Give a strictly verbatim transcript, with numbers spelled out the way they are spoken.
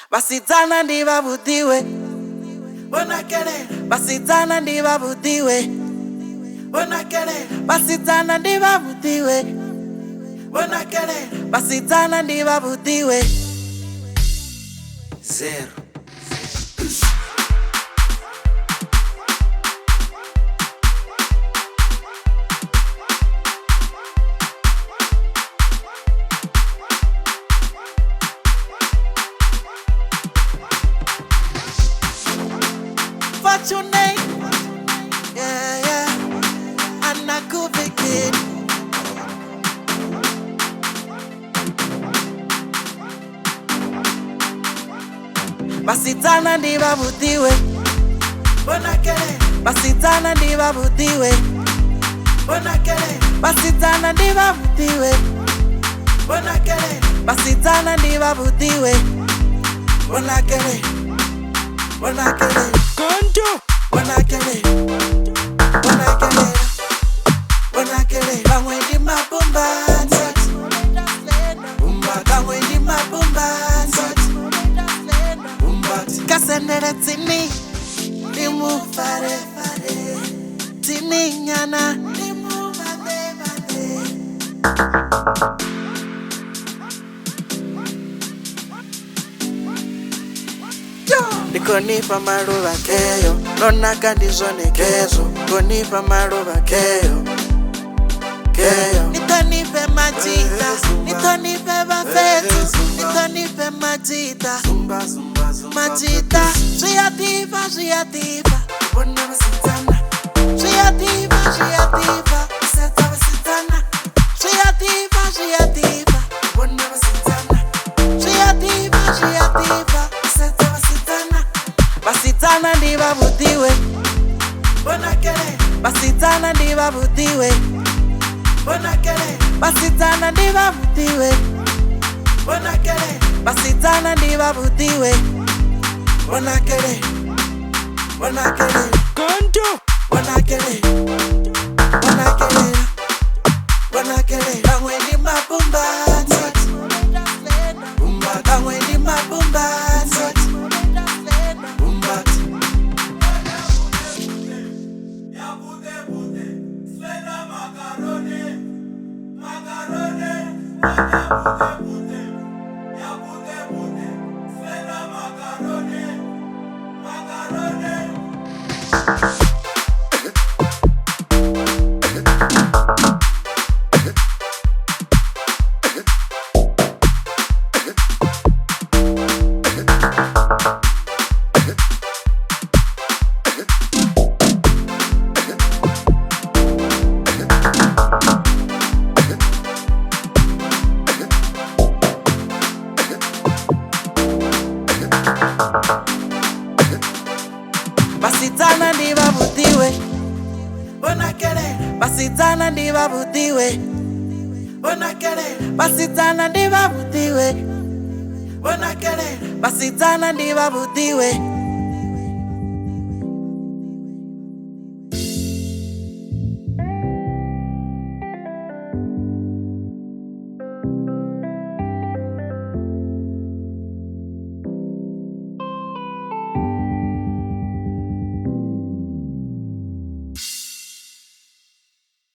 Basitana ndibabutiwe Bonakele Basitana ndibabutiwe Bonakele Basitana ndibabutiwe Bonakele Basitana ndibabutiwe Zero What's your name? Yeah, yeah. Anna Kubikin. Basitana ndibabutiwe Bonakele Basitana ndibabutiwe Bonakele Basitana ndibabutiwe Bonakele Basitana ndibabutiwe Bonakele Bonakele Kanto Bonakele Bonakele Bonakele Bangwe di mabumbanza Bumba Bangwe di mabumbanza Bumba Kasendere tini Limu fare fare Tini nyana Limu bade bade Nikonipa maruva keyo Nonaka ndizone kezo Konipa maruva keyo Keyo Nitonipe majita Nitonipe bafetu Nitonipe majita Majita Shiativa, shiativa Bona basitana Shiativa, shiativa Seta basitana Shiativa, shiativa Bona basitana Shiativa, shiativa Seta basitana Basitana ndibabutiwe Bonakele Basitana ndibabutiwe Bonakele Basitana ndibabutiwe Bonakele Basitana ndibabutiwe Bonakele Bonakele Kanto Bonakele Bonakele Bonakele Bangwe di mabumbanza Bumba Bangwe di mabumbanza Bumba Basitana ndibabutiwe Bonakele Basitana ndibabutiwe Bonakele Basitana ndibabutiwe Bonakele Basitana ndibabutiwe